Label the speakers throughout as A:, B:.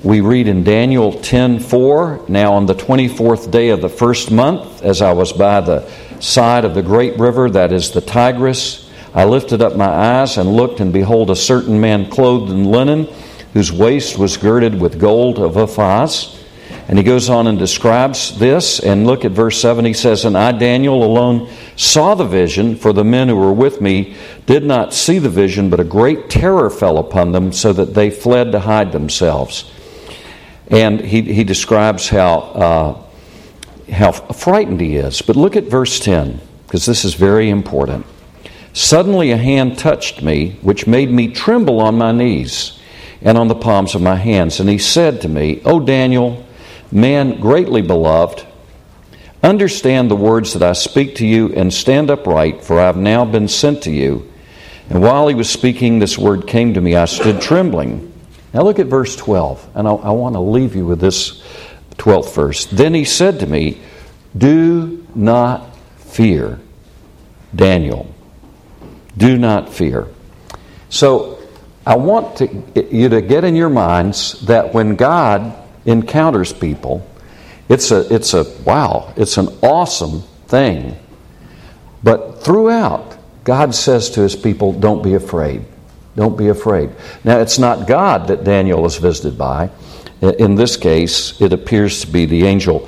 A: We read in Daniel 10:4, "Now on the 24th day of the first month, as I was by the side of the great river, that is the Tigris, I lifted up my eyes and looked, and behold, a certain man clothed in linen, whose waist was girded with gold of Uphaz." And he goes on and describes this. And look at verse 7. He says, "And I, Daniel, alone saw the vision, for the men who were with me did not see the vision, but a great terror fell upon them, so that they fled to hide themselves." And he describes how frightened he is. But look at verse 10, because this is very important. "Suddenly a hand touched me, which made me tremble on my knees and on the palms of my hands. And he said to me, 'O Daniel, man greatly beloved, understand the words that I speak to you, and stand upright, for I have now been sent to you.' And while he was speaking, this word came to me. I stood trembling." Now look at verse 12, and I want to leave you with this 12th verse. "Then he said to me, 'Do not fear, Daniel. Do not fear.'" So I want you to get in your minds that when God encounters people, it's an awesome thing. But throughout, God says to his people, don't be afraid. Don't be afraid. Now, it's not God that Daniel is visited by. In this case, it appears to be the angel.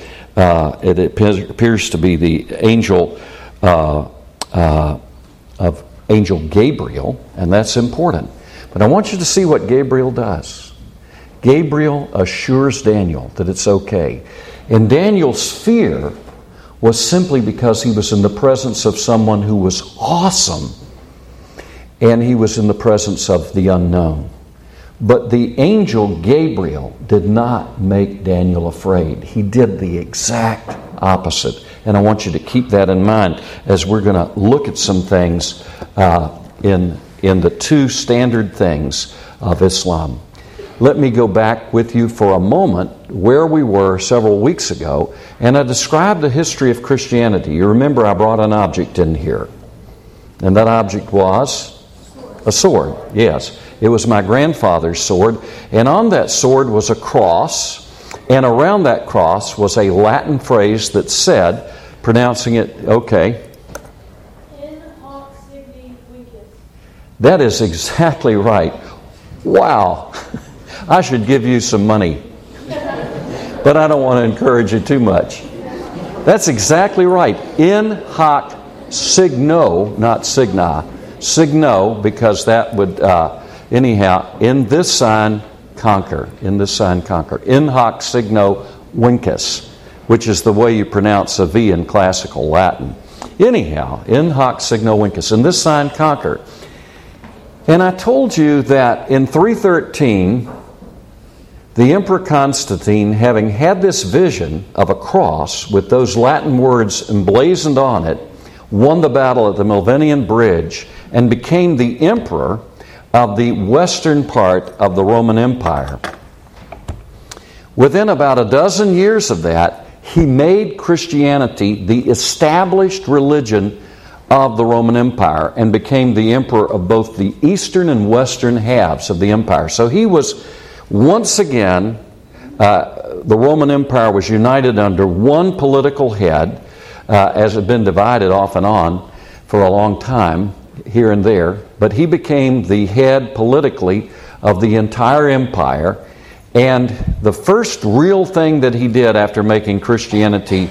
A: Of angel Gabriel, and that's important. But I want you to see what Gabriel does. Gabriel assures Daniel that it's okay. And Daniel's fear was simply because he was in the presence of someone who was awesome, and he was in the presence of the unknown. But the angel Gabriel did not make Daniel afraid. He did the exact opposite. And I want you to keep that in mind as we're going to look at some things in the two standard things of Islam. Let me go back with you for a moment where we were several weeks ago, and I described the history of Christianity. You remember I brought an object in here, and that object was a sword. Yes, it was my grandfather's sword, and on that sword was a cross, and around that cross was a Latin phrase that said, pronouncing it, okay.
B: In hoc signi vinces.
A: That is exactly right. Wow. I should give you some money, but I don't want to encourage you too much. That's exactly right. In hoc signo, not signa. Signo, because that would, in this sign, conquer. In this sign, conquer. In hoc signo vinces, which is the way you pronounce a V in classical Latin. Anyhow, in hoc signo vinces. In this sign, conquer. And I told you that in 313, the Emperor Constantine, having had this vision of a cross with those Latin words emblazoned on it, won the battle at the Milvian Bridge and became the emperor of the western part of the Roman Empire. Within about a dozen years of that, he made Christianity the established religion of the Roman Empire and became the emperor of both the eastern and western halves of the empire. So he was, once again, the Roman Empire was united under one political head, as it had been divided off and on for a long time, here and there. But he became the head politically of the entire empire. And the first real thing that he did after making Christianity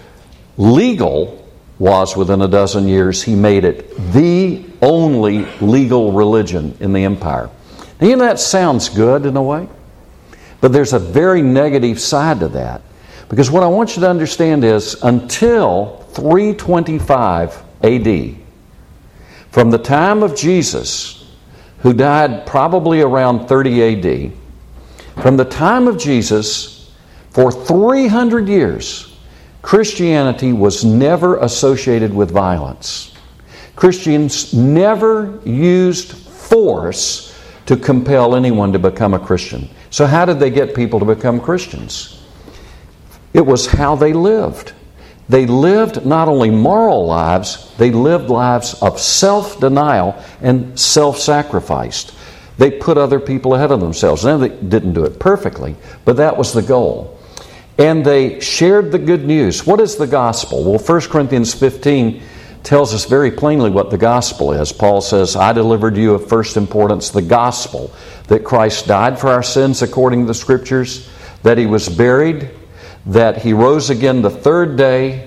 A: legal was, within a dozen years, he made it the only legal religion in the empire. Now, you know, that sounds good in a way, but there's a very negative side to that. Because what I want you to understand is, until 325 AD, from the time of Jesus, who died probably around 30 AD, from the time of Jesus, for 300 years, Christianity was never associated with violence. Christians never used force to compel anyone to become a Christian. So how did they get people to become Christians? It was how they lived. They lived not only moral lives, they lived lives of self-denial and self-sacrifice. They put other people ahead of themselves. Now, they didn't do it perfectly, but that was the goal. And they shared the good news. What is the gospel? Well, 1 Corinthians 15 tells us very plainly what the gospel is. Paul says, I delivered you of first importance the gospel, that Christ died for our sins according to the Scriptures, that He was buried, that He rose again the third day,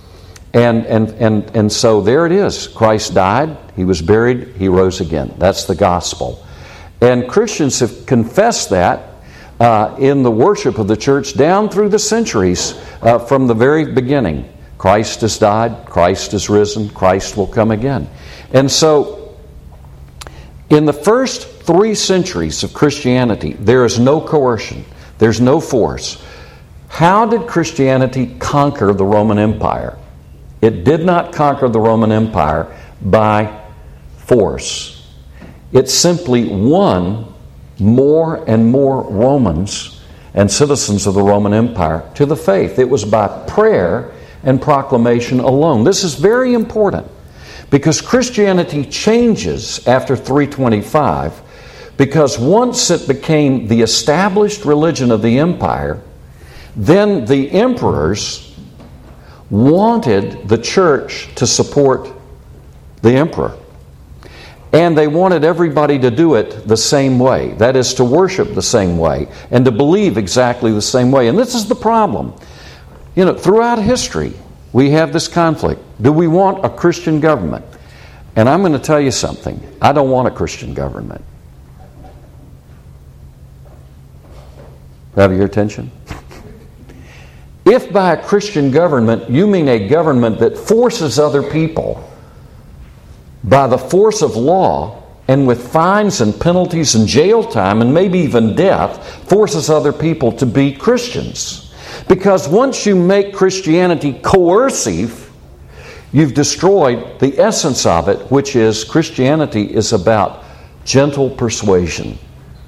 A: and so there it is. Christ died, He was buried, He rose again. That's the gospel. And Christians have confessed that in the worship of the church down through the centuries from the very beginning. Christ has died, Christ has risen, Christ will come again. And so, in the first 3 centuries of Christianity, there is no coercion, there's no force. How did Christianity conquer the Roman Empire? It did not conquer the Roman Empire by force. It simply won more and more Romans and citizens of the Roman Empire to the faith. It was by prayer and proclamation alone. This is very important because Christianity changes after 325, because once it became the established religion of the empire, then the emperors wanted the church to support the emperor. And they wanted everybody to do it the same way. That is, to worship the same way and to believe exactly the same way. And this is the problem. Throughout history, we have this conflict. Do we want a Christian government? And I'm going to tell you something. I don't want a Christian government. Have your attention? If by a Christian government you mean a government that forces other people by the force of law and with fines and penalties and jail time and maybe even death, forces other people to be Christians. Because once you make Christianity coercive, you've destroyed the essence of it, which is Christianity is about gentle persuasion.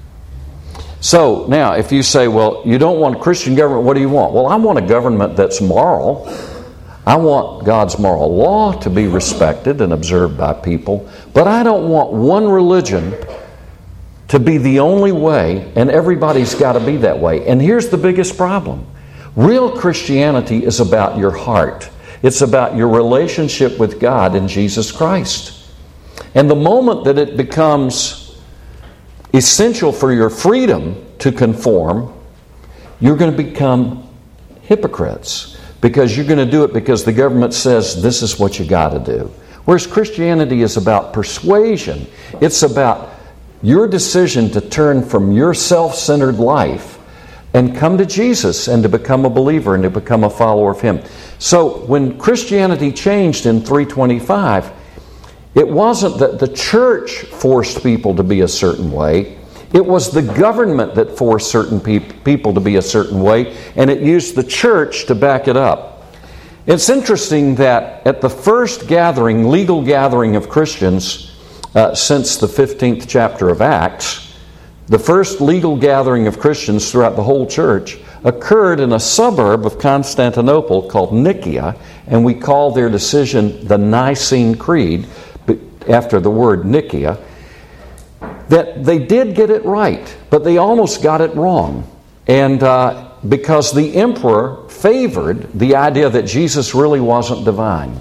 A: So now, if you say, well, you don't want a Christian government, what do you want? Well, I want a government that's moral. I want God's moral law to be respected and observed by people, but I don't want one religion to be the only way, and everybody's got to be that way. And here's the biggest problem. Real Christianity is about your heart. It's about your relationship with God in Jesus Christ. And the moment that it becomes essential for your freedom to conform, you're going to become hypocrites. Because you're going to do it because the government says this is what you got to do. Whereas Christianity is about persuasion. It's about your decision to turn from your self-centered life and come to Jesus and to become a believer and to become a follower of Him. So when Christianity changed in 325, it wasn't that the church forced people to be a certain way. It was the government that forced certain people to be a certain way, and it used the church to back it up. It's interesting that at the first gathering, legal gathering of Christians since the 15th chapter of Acts, the first legal gathering of Christians throughout the whole church occurred in a suburb of Constantinople called Nicaea, and we call their decision the Nicene Creed, after the word Nicaea. That they did get it right, but they almost got it wrong. And because the emperor favored the idea that Jesus really wasn't divine.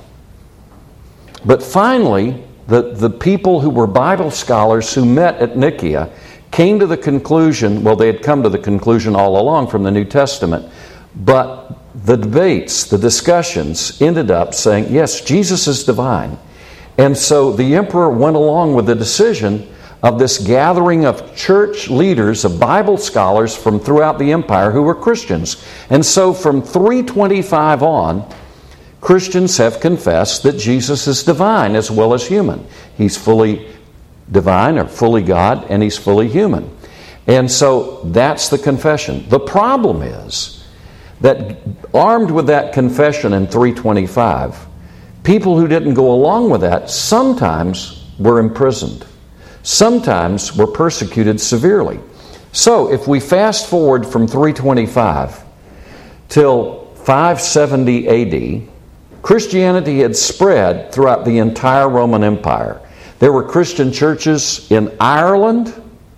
A: But finally, the people who were Bible scholars who met at Nicaea came to the conclusion, well, they had come to the conclusion all along from the New Testament, but the debates, the discussions ended up saying, yes, Jesus is divine. And so the emperor went along with the decision of this gathering of church leaders, of Bible scholars from throughout the empire who were Christians. And so from 325 on, Christians have confessed that Jesus is divine as well as human. He's fully divine or fully God, and He's fully human. And so that's the confession. The problem is that armed with that confession in 325, people who didn't go along with that sometimes were imprisoned. Sometimes were persecuted severely. So if we fast forward from 325 till 570 AD, Christianity had spread throughout the entire Roman Empire. There were Christian churches in Ireland,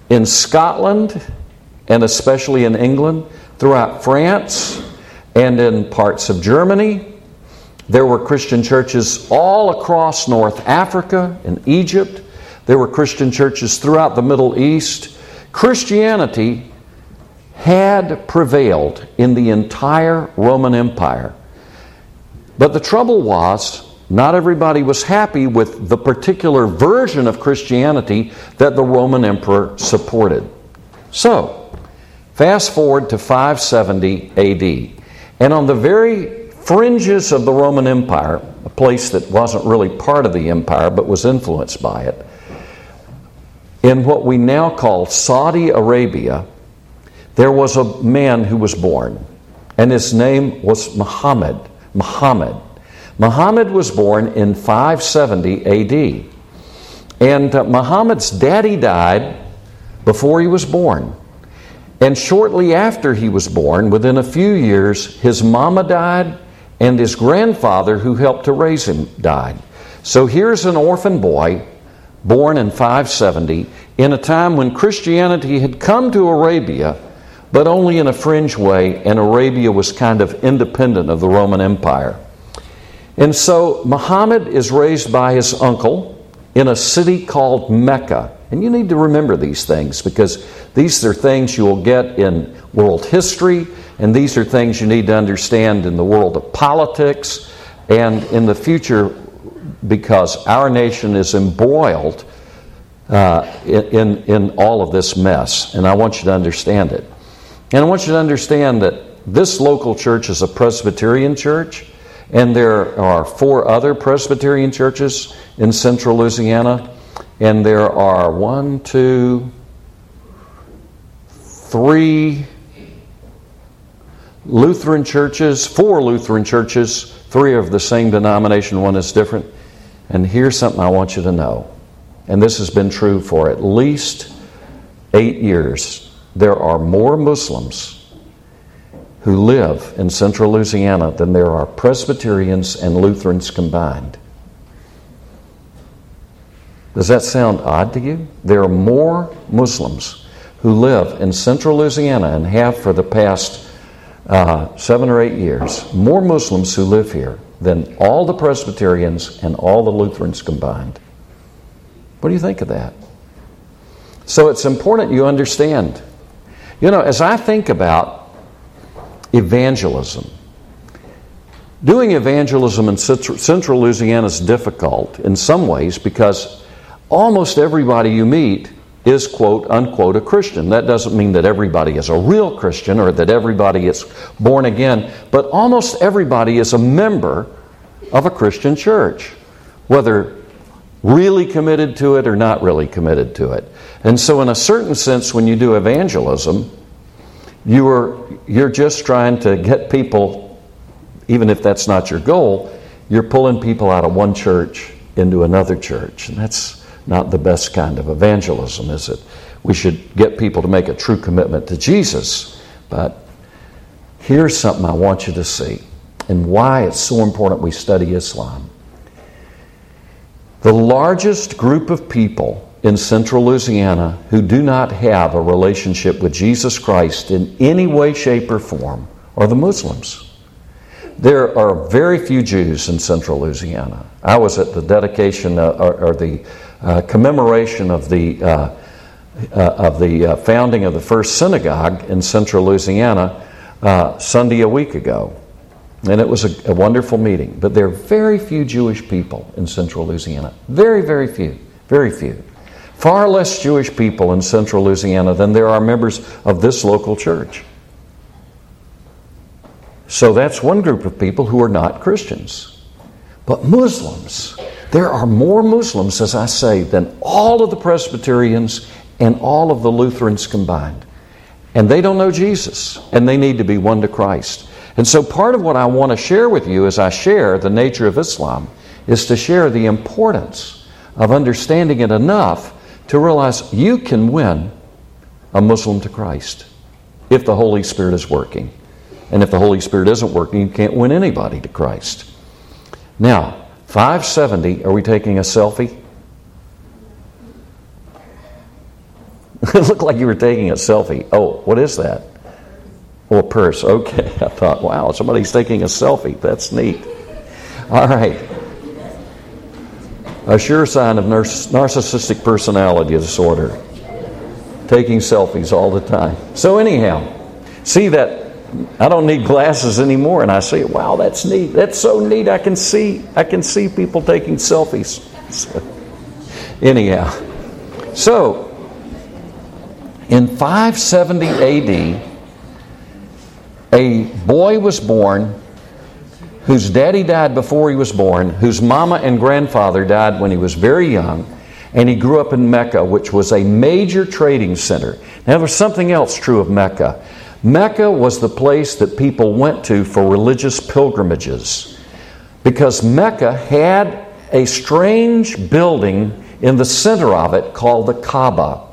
A: in Scotland, and especially in England, throughout France, and in parts of Germany. There were Christian churches all across North Africa and Egypt. There were Christian churches throughout the Middle East. Christianity had prevailed in the entire Roman Empire. But the trouble was, not everybody was happy with the particular version of Christianity that the Roman emperor supported. So, fast forward to 570 AD. And on the very fringes of the Roman Empire, a place that wasn't really part of the empire but was influenced by it, in what we now call Saudi Arabia, there was a man who was born, and his name was Muhammad. Muhammad was born in 570 AD. And Muhammad's daddy died before he was born. And shortly after he was born, within a few years, his mama died, and his grandfather, who helped to raise him, died. So here's an orphan boy, born in 570, in a time when Christianity had come to Arabia, but only in a fringe way, and Arabia was kind of independent of the Roman Empire. And so Muhammad is raised by his uncle in a city called Mecca. And you need to remember these things, because these are things you will get in world history, and these are things you need to understand in the world of politics and in the future, because our nation is embroiled in all of this mess. And I want you to understand it. And I want you to understand that this local church is a Presbyterian church, and there are 4 other Presbyterian churches in central Louisiana, and there are 3 Lutheran churches, 4 Lutheran churches, 3 of the same denomination, 1 is different. And here's something I want you to know, and this has been true for at least 8 years. There are more Muslims who live in central Louisiana than there are Presbyterians and Lutherans combined. Does that sound odd to you? There are more Muslims who live in central Louisiana, and have for the past 7 or 8 years, more Muslims who live here than all the Presbyterians and all the Lutherans combined. What do you think of that? So it's important you understand. You know, as I think about evangelism, doing evangelism in central Louisiana is difficult in some ways, because almost everybody you meet is, quote unquote, a Christian. That doesn't mean that everybody is a real Christian or that everybody is born again, but almost everybody is a member of a Christian church, whether really committed to it or not really committed to it. And so in a certain sense, when you do evangelism, you're just trying to get people, even if that's not your goal, you're pulling people out of one church into another church. And that's not the best kind of evangelism, is it? We should get people to make a true commitment to Jesus. But here's something I want you to see, and why it's so important we study Islam. The largest group of people in central Louisiana who do not have a relationship with Jesus Christ in any way, shape, or form are the Muslims. There are very few Jews in central Louisiana. I was at the dedication or the commemoration of the founding of the first synagogue in central Louisiana Sunday a week ago. And it was a wonderful meeting. But there are very few Jewish people in central Louisiana. Very, very few. Very few. Far less Jewish people in central Louisiana than there are members of this local church. So that's one group of people who are not Christians. But Muslims, there are more Muslims, as I say, than all of the Presbyterians and all of the Lutherans combined. And they don't know Jesus, and they need to be won to Christ. And so part of what I want to share with you as I share the nature of Islam is to share the importance of understanding it enough to realize you can win a Muslim to Christ if the Holy Spirit is working. And if the Holy Spirit isn't working, you can't win anybody to Christ. Now, 570, are we taking a selfie? It looked like you were taking a selfie. Oh, what is that? Oh, a purse. Okay. I thought, wow, somebody's taking a selfie. That's neat. All right. A sure sign of narcissistic personality disorder. Taking selfies all the time. So anyhow, see that I don't need glasses anymore, and I say, wow, that's neat. That's so neat. I can see people taking selfies. So, anyhow, so in 570 AD, a boy was born whose daddy died before he was born, whose mama and grandfather died when he was very young, and he grew up in Mecca, which was a major trading center. Now, there was something else true of Mecca. Mecca was the place that people went to for religious pilgrimages, because Mecca had a strange building in the center of it called the Kaaba,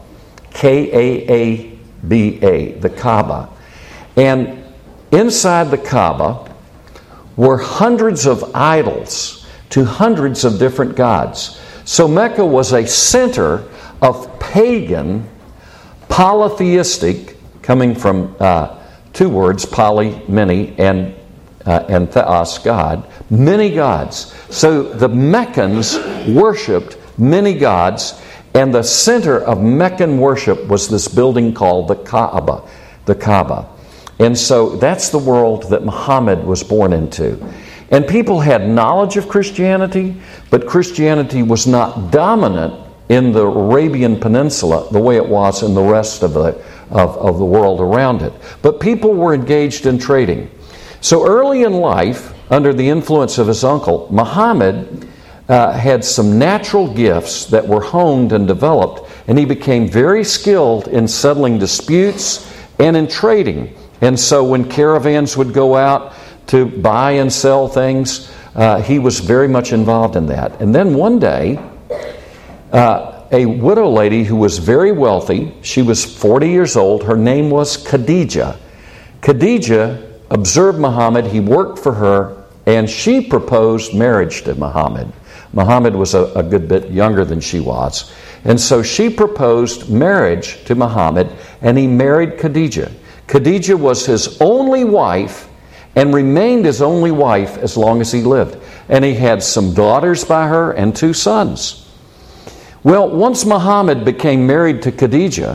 A: Kaaba, the Kaaba. And inside the Kaaba were hundreds of idols to hundreds of different gods. So Mecca was a center of pagan, polytheistic, coming from two words, poly, many, and theos, God, many gods. So the Meccans worshipped many gods, and the center of Meccan worship was this building called the Kaaba, the Kaaba. And so that's the world that Muhammad was born into. And people had knowledge of Christianity, but Christianity was not dominant in the Arabian Peninsula the way it was in the rest of the world around it. But people were engaged in trading. So early in life, under the influence of his uncle, Muhammad had some natural gifts that were honed and developed, and he became very skilled in settling disputes and in trading. And so when caravans would go out to buy and sell things, he was very much involved in that. And then one day, a widow lady who was very wealthy, she was 40 years old, her name was Khadijah. Khadijah observed Muhammad, he worked for her, and she proposed marriage to Muhammad. Muhammad was a good bit younger than she was. And so she proposed marriage to Muhammad, and he married Khadijah. Khadijah was his only wife and remained his only wife as long as he lived. And he had some daughters by her and 2 sons. Well, once Muhammad became married to Khadijah,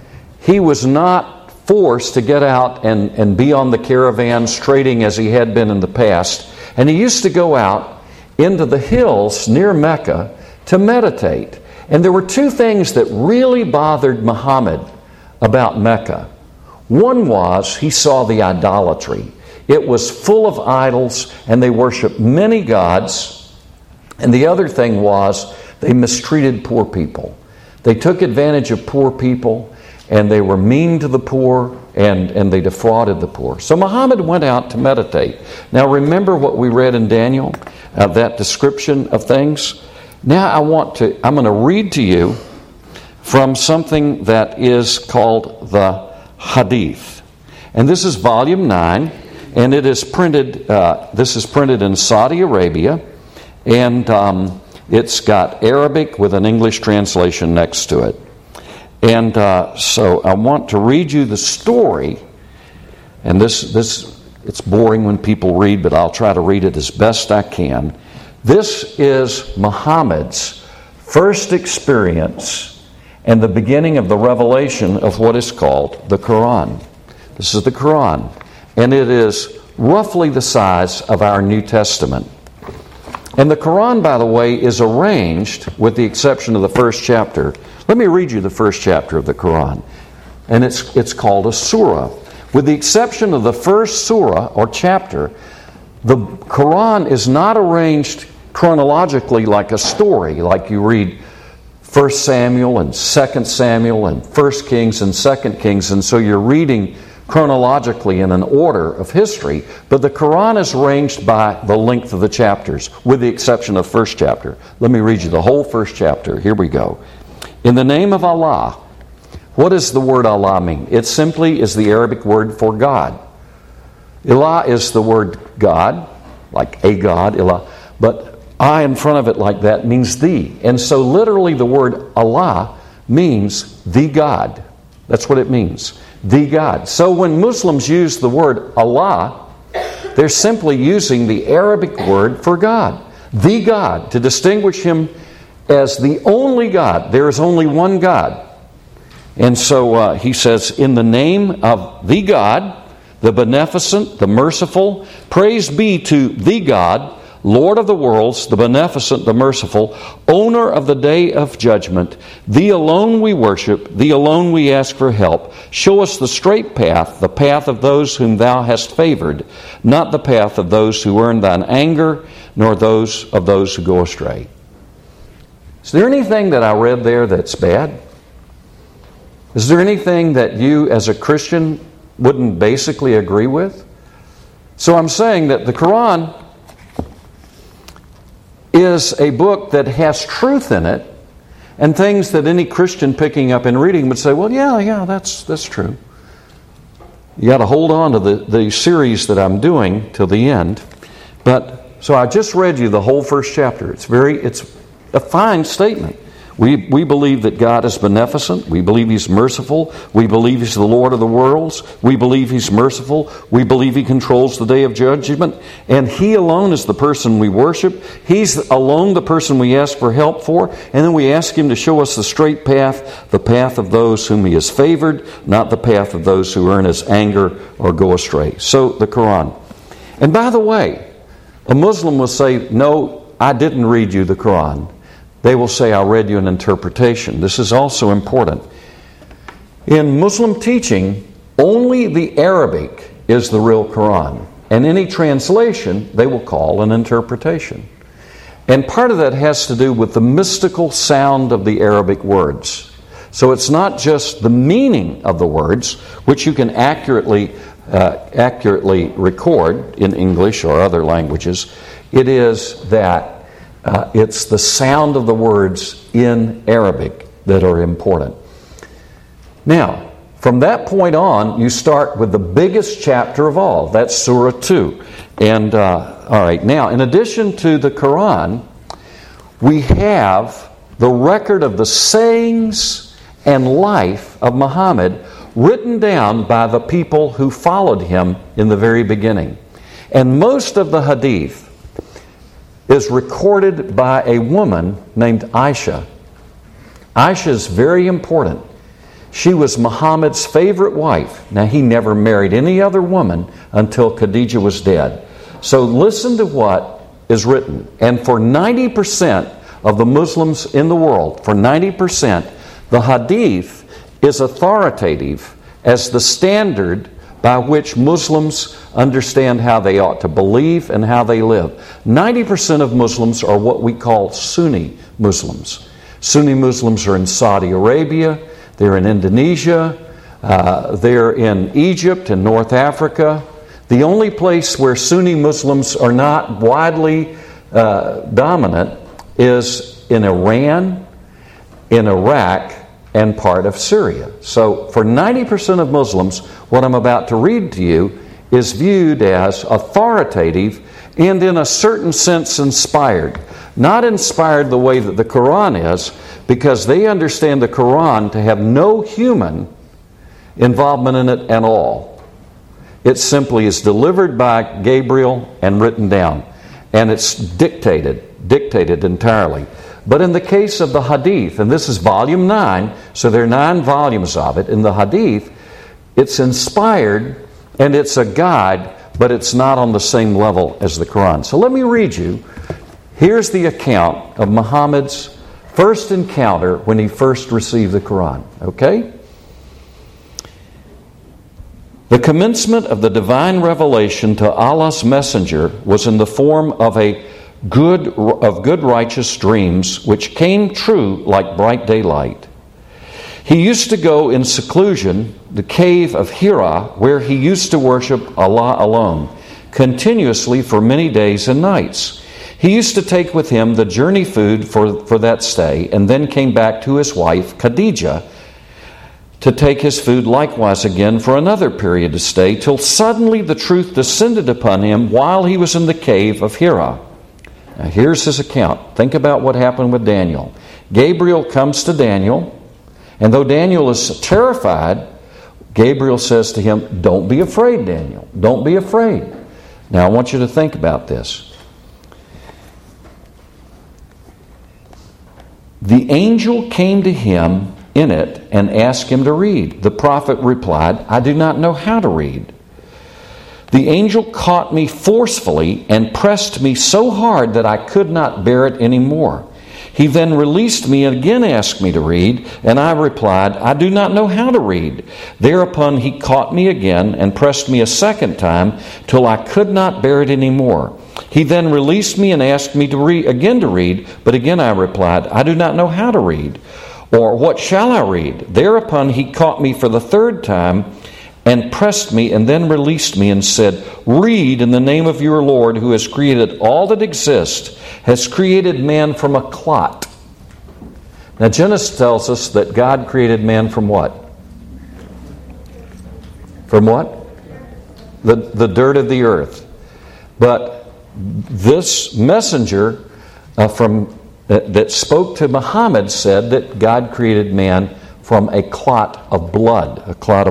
A: he was not forced to get out and be on the caravans trading as he had been in the past. And he used to go out into the hills near Mecca to meditate. And there were 2 things that really bothered Muhammad about Mecca. One was he saw the idolatry. It was full of idols, and they worshiped many gods. And the other thing was they mistreated poor people. They took advantage of poor people, and they were mean to the poor, and they defrauded the poor. So Muhammad went out to meditate. Now remember what we read in Daniel, that description of things? Now I'm going to read to you from something that is called the Hadith. And this is volume 9, and it is printed, this is printed in Saudi Arabia, and it's got Arabic with an English translation next to it. And so I want to read you the story, and this it's boring when people read, but I'll try to read it as best I can. This is Muhammad's first experience and the beginning of the revelation of what is called the Quran. This is the Quran, and it is roughly the size of our New Testament. And the Quran, by the way, is arranged, with the exception of the first chapter. Let me read you the first chapter of the Quran. And it's called a surah. With the exception of the first surah or chapter, the Quran is not arranged chronologically like a story, like you read 1 Samuel and 2 Samuel and 1 Kings and 2 Kings, and so you're reading chronologically in an order of history, but the Quran is arranged by the length of the chapters, with the exception of first chapter. Let me read you the whole first chapter. Here we go. In the name of Allah. What does the word Allah mean? It simply is the Arabic word for God. Ilah is the word God, like a God, Ilah, but I in front of it like that means the. And so literally the word Allah means the God. That's what it means. The God. So when Muslims use the word Allah, they're simply using the Arabic word for God. The God, to distinguish Him as the only God. There is only one God. And so he says, in the name of the God, the beneficent, the merciful, praise be to the God, Lord of the worlds, the beneficent, the merciful, owner of the day of judgment. Thee alone we worship, Thee alone we ask for help. Show us the straight path, the path of those whom Thou hast favored, not the path of those who earn Thine anger, nor those of those who go astray. Is there anything that I read there that's bad? Is there anything that you as a Christian wouldn't basically agree with? So I'm saying that the Quran is a book that has truth in it, and things that any Christian picking up and reading would say, well, yeah, that's true. You got to hold on to the series that I'm doing till the end. But so I just read you the whole first chapter. It's a fine statement. We believe that God is beneficent. We believe He's merciful. We believe He's the Lord of the worlds. We believe He's merciful. We believe He controls the day of judgment. And He alone is the person we worship. He's alone the person we ask for help for. And then we ask Him to show us the straight path, the path of those whom He has favored, not the path of those who earn His anger or go astray. So the Quran. And by the way, a Muslim will say, no, I didn't read you the Quran. They will say, I read you an interpretation. This is also important. In Muslim teaching, only the Arabic is the real Quran. And any translation, they will call an interpretation. And part of that has to do with the mystical sound of the Arabic words. So it's not just the meaning of the words, which you can accurately record in English or other languages. It is that it's the sound of the words in Arabic that are important. Now, from that point on, you start with the biggest chapter of all. That's Surah 2. And, all right, now, in addition to the Quran, we have the record of the sayings and life of Muhammad written down by the people who followed him in the very beginning. And most of the hadith is recorded by a woman named Aisha. Aisha is very important. She was Muhammad's favorite wife. Now, he never married any other woman until Khadijah was dead. So listen to what is written. And for 90% of the Muslims in the world, for 90%, the hadith is authoritative as the standard by which Muslims understand how they ought to believe and how they live. 90% of Muslims are what we call Sunni Muslims. Sunni Muslims are in Saudi Arabia, they're in Indonesia, they're in Egypt and North Africa. The only place where Sunni Muslims are not widely dominant is in Iran, in Iraq, and part of Syria. So for 90% of Muslims, what I'm about to read to you is viewed as authoritative and in a certain sense inspired. Not inspired the way that the Quran is, because they understand the Quran to have no human involvement in it at all. It simply is delivered by Gabriel and written down. And it's dictated entirely. But in the case of the Hadith, and this is volume 9, so there are 9 volumes of it. In the Hadith, it's inspired and it's a guide, but it's not on the same level as the Quran. So let me read you. Here's the account of Muhammad's first encounter when he first received the Quran. Okay? The commencement of the divine revelation to Allah's messenger was in the form of good righteous dreams which came true like bright daylight. He used to go in seclusion, the cave of Hira, where he used to worship Allah alone, continuously for many days and nights. He used to take with him the journey food for that stay, and then came back to his wife, Khadijah, to take his food likewise again for another period of stay, till suddenly the truth descended upon him while he was in the cave of Hira. Now here's his account. Think about what happened with Daniel. Gabriel comes to Daniel And though Daniel is terrified, Gabriel says to him, "Don't be afraid, Daniel. Don't be afraid." Now I want you to think about this. The angel came to him in it and asked him to read. The prophet replied, "I do not know how to read." The angel caught me forcefully and pressed me so hard that I could not bear it any more. He then released me and again asked me to read, and I replied, "I do not know how to read." Thereupon he caught me again and pressed me a second time till I could not bear it any more. He then released me and asked me to read, but again I replied, "I do not know how to read." Or, "What shall I read?" Thereupon he caught me for the third time and pressed me and then released me and said, "Read in the name of your Lord who has created all that exists, has created man from a clot." Now Genesis tells us that God created man from what? From what? The dirt of the earth. But this messenger that spoke to Muhammad said that God created man from a clot of blood.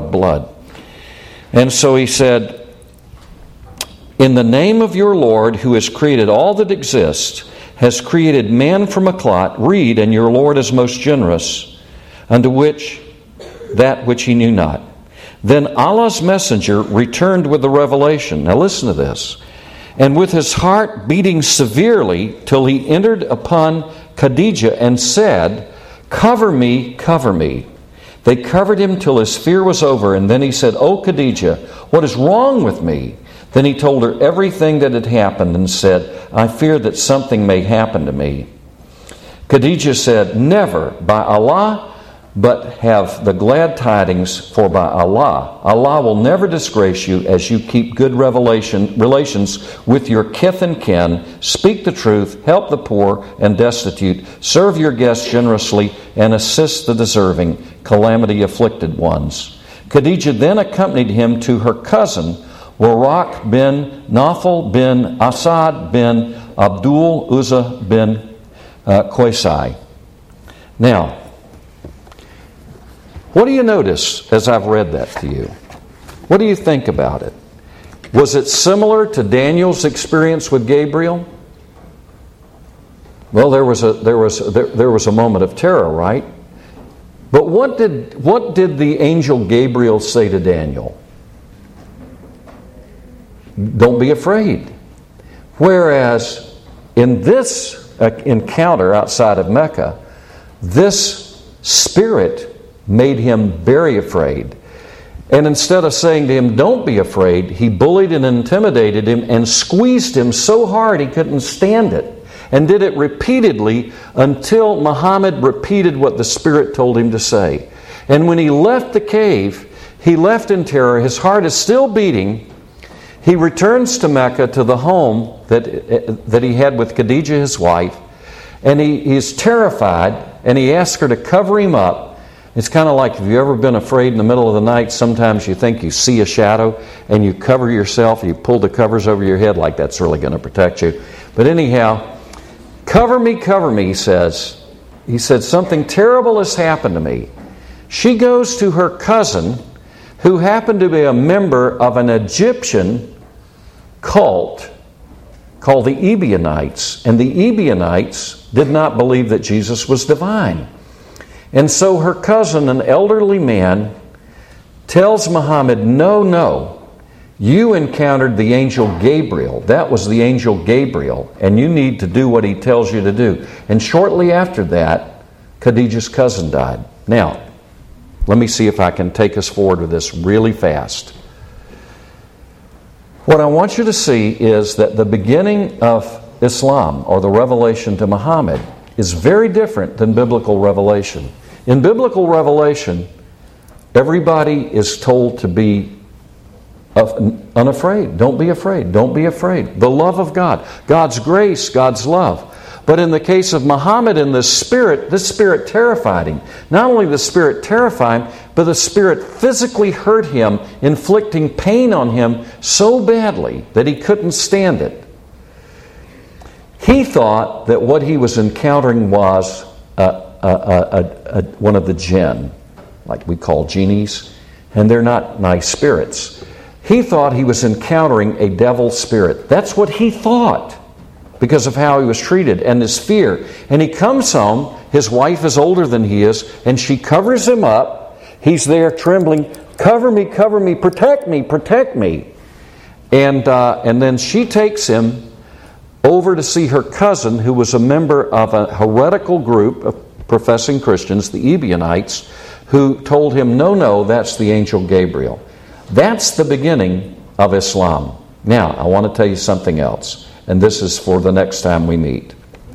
A: And so he said, "In the name of your Lord, who has created all that exists, has created man from a clot, read, and your Lord is most generous, unto that which he knew not." Then Allah's messenger returned with the revelation. Now listen to this. "And with his heart beating severely till he entered upon Khadijah and said, 'Cover me, cover me.' They covered him till his fear was over, and then he said, 'O Khadijah, what is wrong with me?' Then he told her everything that had happened and said, 'I fear that something may happen to me.' Khadijah said, 'Never, by Allah, but have the glad tidings, for by Allah will never disgrace you as you keep good relations with your kith and kin, speak the truth, help the poor and destitute, serve your guests generously, and assist the deserving, calamity-afflicted ones.' Khadijah then accompanied him to her cousin, Waraq bin Nawfal bin Asad bin Abdul Uzza bin Qusay. Now, what do you notice as I've read that to you? What do you think about it? Was it similar to Daniel's experience with Gabriel? Well, there was a moment of terror, right? But what did the angel Gabriel say to Daniel? Don't be afraid. Whereas in this encounter outside of Mecca, this spirit made him very afraid. And instead of saying to him, "Don't be afraid," he bullied and intimidated him and squeezed him so hard he couldn't stand it. And did it repeatedly until Muhammad repeated what the Spirit told him to say. And when he left the cave, he left in terror. His heart is still beating. He returns to Mecca, to the home that he had with Khadijah, his wife. And he's terrified, and he asks her to cover him up. It's kind of like, if you've ever been afraid in the middle of the night, sometimes you think you see a shadow and you cover yourself, you pull the covers over your head like that's really going to protect you. But anyhow, cover me, he says. He said, "Something terrible has happened to me." She goes to her cousin, who happened to be a member of an Egyptian cult called the Ebionites. And the Ebionites did not believe that Jesus was divine. And so her cousin, an elderly man, tells Muhammad, no, you encountered the angel Gabriel. That was the angel Gabriel, and you need to do what he tells you to do. And shortly after that, Khadijah's cousin died. Now, let me see if I can take us forward with this really fast. What I want you to see is that the beginning of Islam, or the revelation to Muhammad, is very different than biblical revelation. In biblical revelation, everybody is told to be unafraid. Don't be afraid. Don't be afraid. The love of God. God's grace, God's love. But in the case of Muhammad and this spirit terrified him. Not only the spirit terrified him, but the spirit physically hurt him, inflicting pain on him so badly that he couldn't stand it. He thought that what he was encountering was one of the jinn. like we call genies, and they're not nice spirits. He thought he was encountering a devil spirit. That's what he thought because of how he was treated and his fear. And he comes home, his wife is older than he is, and she covers him up. He's there trembling, cover me, protect me. And then she takes him over to see her cousin, who was a member of a heretical group of professing Christians, the Ebionites, who told him, no, that's the angel Gabriel. That's the beginning of Islam. Now, I want to tell you something else, and this is for the next time we meet.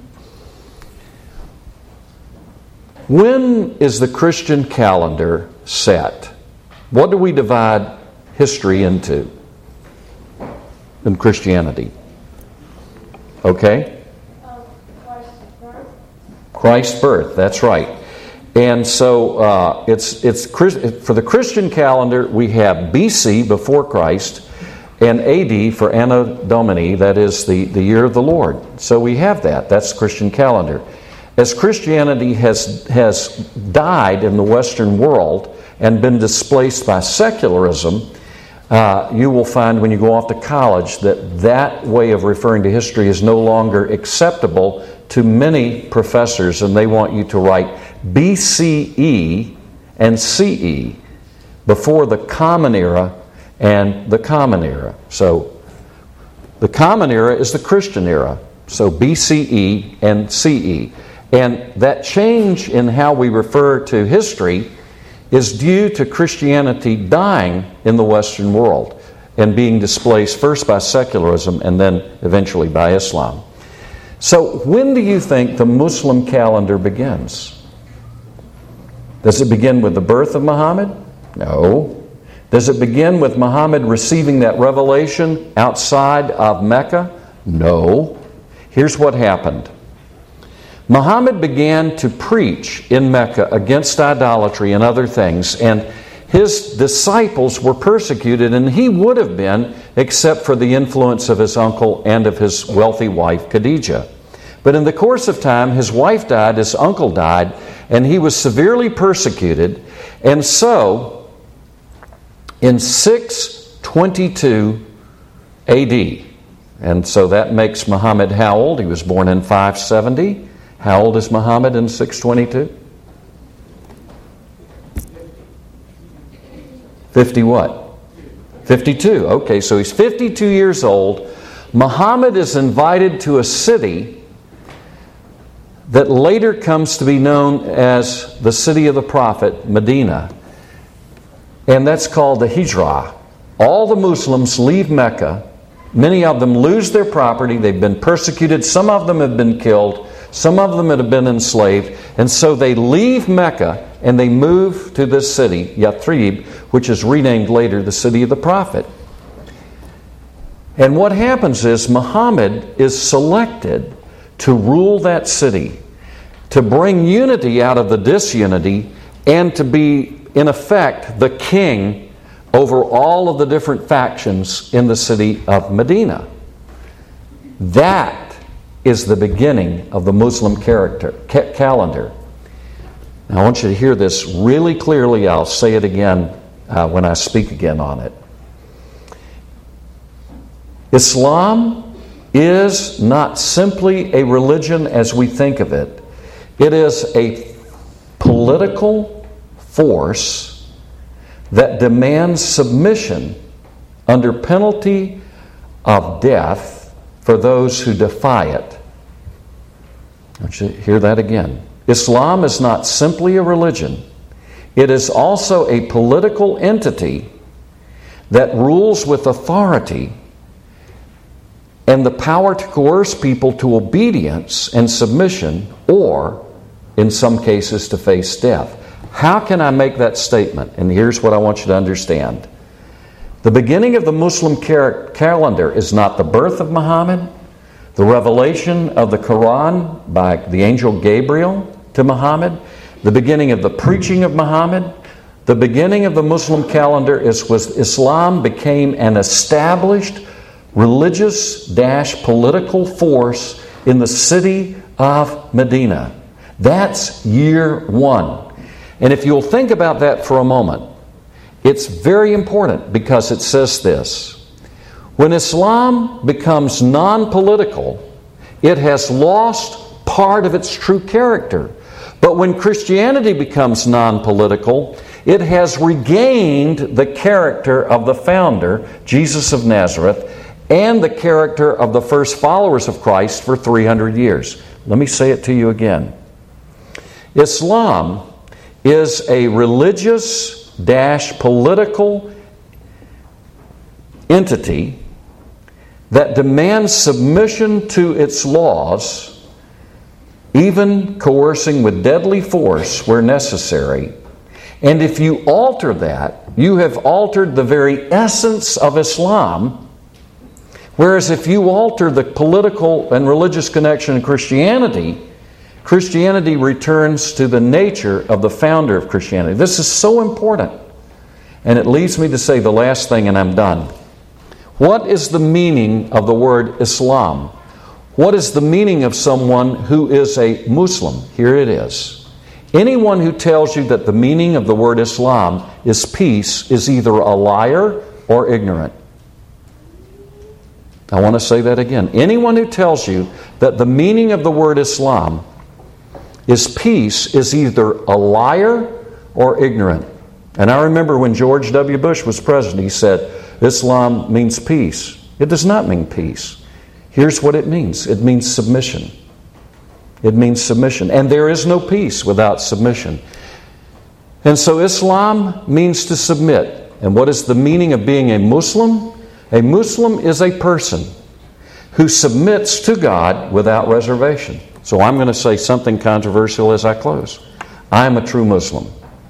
A: When is the Christian calendar set? What do we divide history into in Christianity? Okay?
B: Christ's birth.
A: Christ's birth, that's right. And so it's for the Christian calendar, we have BC, before Christ, and AD for Anno Domini, that is the year of the Lord. So we have that. That's the Christian calendar. As Christianity has died in the Western world and been displaced by secularism, you will find when you go off to college that way of referring to history is no longer acceptable to many professors, and they want you to write BCE and CE, before the Common Era and the Common Era. So the Common Era is the Christian era, so BCE and CE. And that change in how we refer to history is due to Christianity dying in the Western world and being displaced first by secularism and then eventually by Islam. So when do you think the Muslim calendar begins? Does it begin with the birth of Muhammad? No. Does it begin with Muhammad receiving that revelation outside of Mecca? No. Here's what happened. Muhammad began to preach in Mecca against idolatry and other things, and his disciples were persecuted, and he would have been except for the influence of his uncle and of his wealthy wife, Khadijah. But in the course of time, his wife died, his uncle died, and he was severely persecuted. And so, in 622 AD, and so that makes Muhammad how old? He was born in 570. How old is Muhammad in 622? 50 what? 52. Okay, so he's 52 years old. Muhammad is invited to a city that later comes to be known as the city of the prophet, Medina. And that's called the Hijrah. All the Muslims leave Mecca. Many of them lose their property. They've been persecuted. Some of them have been killed. Some of them have been enslaved. And so they leave Mecca and they move to this city, Yathrib, which is renamed later the city of the prophet. And what happens is Muhammad is selected to rule that city, to bring unity out of the disunity, and to be, in effect, the king over all of the different factions in the city of Medina. That is the beginning of the Muslim calendar. Now, I want you to hear this really clearly. I'll say it again when I speak again on it. Islam is not simply a religion as we think of it. It is a political force that demands submission under penalty of death for those who defy it. I want you to hear that again. Islam is not simply a religion. It is also a political entity that rules with authority and the power to coerce people to obedience and submission, or, in some cases, to face death. How can I make that statement? And here's what I want you to understand. The beginning of the Muslim calendar is not the birth of Muhammad, the revelation of the Quran by the angel Gabriel to Muhammad, the beginning of the preaching of Muhammad. The beginning of the Muslim calendar was Islam became an established religious-political force in the city of Medina. That's year one. And if you'll think about that for a moment, it's very important because it says this. When Islam becomes non-political, it has lost part of its true character. But when Christianity becomes non-political, it has regained the character of the founder, Jesus of Nazareth, and the character of the first followers of Christ for 300 years. Let me say it to you again. Islam is a religious-political entity that demands submission to its laws, even coercing with deadly force where necessary. And if you alter that, you have altered the very essence of Islam. Whereas if you alter the political and religious connection in Christianity, Christianity returns to the nature of the founder of Christianity. This is so important. And it leads me to say the last thing, and I'm done. What is the meaning of the word Islam? What is the meaning of someone who is a Muslim? Here it is. Anyone who tells you that the meaning of the word Islam is peace is either a liar or ignorant. I want to say that again. Anyone who tells you that the meaning of the word Islam is peace is either a liar or ignorant. And I remember when George W. Bush was president, he said, Islam means peace. It does not mean peace. Here's what it means. It means submission. It means submission. And there is no peace without submission. And so Islam means to submit. And what is the meaning of being a Muslim? A Muslim is a person who submits to God without reservation. So I'm going to say something controversial as I close. I am a true Muslim.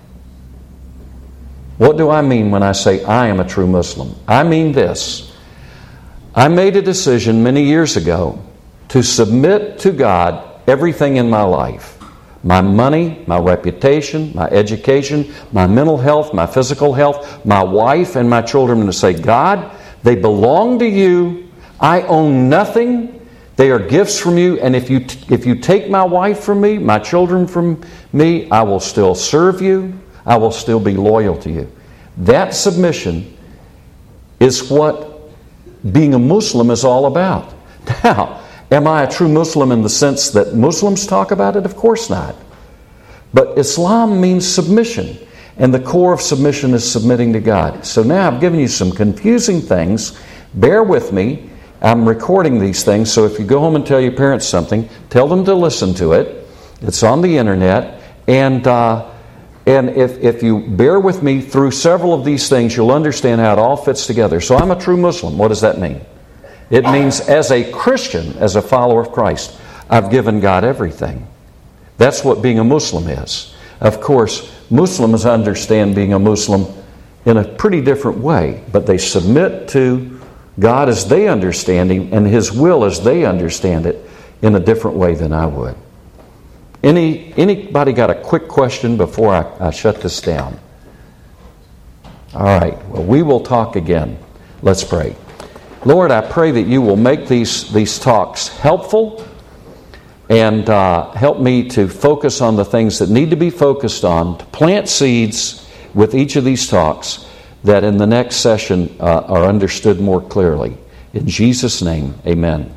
A: What do I mean when I say I am a true Muslim? I mean this. I made a decision many years ago to submit to God everything in my life. My money, my reputation, my education, my mental health, my physical health, my wife and my children, and to say, God, they belong to you. I own nothing. They are gifts from you. And if you take my wife from me, my children from me, I will still serve you. I will still be loyal to you. That submission is what being a Muslim is all about. Now, am I a true Muslim in the sense that Muslims talk about it? Of course not. But Islam means submission. And the core of submission is submitting to God. So now I've given you some confusing things. Bear with me. I'm recording these things, so if you go home and tell your parents something, tell them to listen to it. It's on the internet. And if you bear with me through several of these things, you'll understand how it all fits together. So I'm a true Muslim. What does that mean? It means as a Christian, as a follower of Christ, I've given God everything. That's what being a Muslim is. Of course, Muslims understand being a Muslim in a pretty different way, but they submit to God as they understand Him and His will as they understand it in a different way than I would. Anybody got a quick question before I shut this down? All right. Well, we will talk again. Let's pray. Lord, I pray that you will make these talks helpful and help me to focus on the things that need to be focused on, to plant seeds with each of these talks that in the next session are understood more clearly. In Jesus' name, amen.